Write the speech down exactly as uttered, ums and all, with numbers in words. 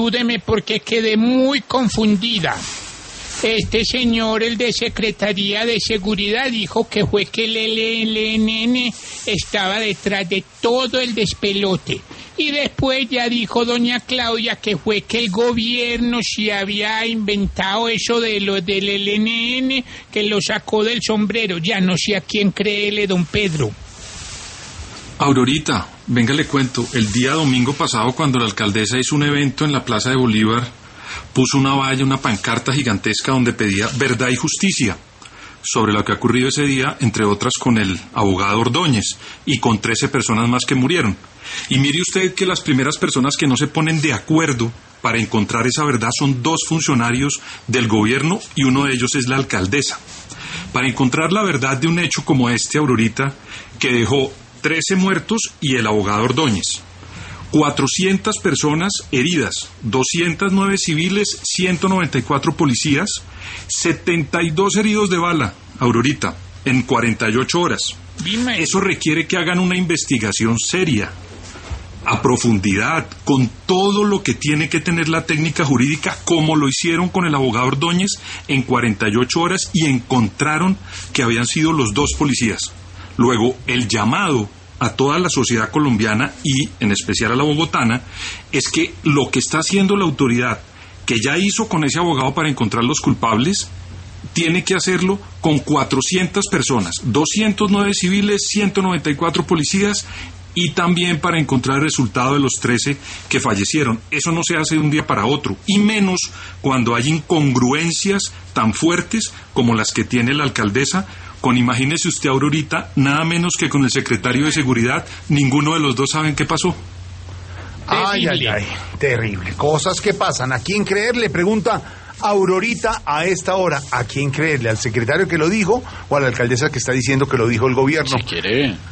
ayúdeme porque quedé muy confundida. Este señor, el de Secretaría de Seguridad, dijo que fue que el L L N estaba detrás de todo el despelote. Y después ya dijo doña Claudia que fue que el gobierno se había inventado eso de lo del L N N, que lo sacó del sombrero. Ya no sé a quién créele, don Pedro. Aurorita, venga le cuento, el día domingo pasado cuando la alcaldesa hizo un evento en la Plaza de Bolívar, puso una valla, una pancarta gigantesca donde pedía verdad y justicia sobre lo que ha ocurrido ese día, entre otras con el abogado Ordóñez y con trece personas más que murieron. Y mire usted que las primeras personas que no se ponen de acuerdo para encontrar esa verdad son dos funcionarios del gobierno y uno de ellos es la alcaldesa. Para encontrar la verdad de un hecho como este, Aurorita, que dejó trece muertos y el abogado Ordóñez, cuatrocientas personas heridas, doscientos nueve civiles, ciento noventa y cuatro policías, setenta y dos heridos de bala, Aurorita, en cuarenta y ocho horas. Dime. Eso requiere que hagan una investigación seria, a profundidad, con todo lo que tiene que tener la técnica jurídica, como lo hicieron con el abogado Ordóñez en cuarenta y ocho horas y encontraron que habían sido los dos policías. Luego, el llamado a toda la sociedad colombiana y en especial a la bogotana es que lo que está haciendo la autoridad, que ya hizo con ese abogado para encontrar los culpables, tiene que hacerlo con cuatrocientas personas, doscientos nueve civiles, ciento noventa y cuatro policías y también para encontrar el resultado de los trece que fallecieron. Eso no se hace de un día para otro, y menos cuando hay incongruencias tan fuertes como las que tiene la alcaldesa, con, imagínese usted, Aurorita, nada menos que con el secretario de Seguridad, ninguno de los dos saben qué pasó. Ay, ay, ay, terrible. Cosas que pasan. ¿A quién creer? Le pregunta Aurorita a esta hora. ¿A quién creerle? ¿Al secretario que lo dijo o a la alcaldesa que está diciendo que lo dijo el gobierno? Si quiere.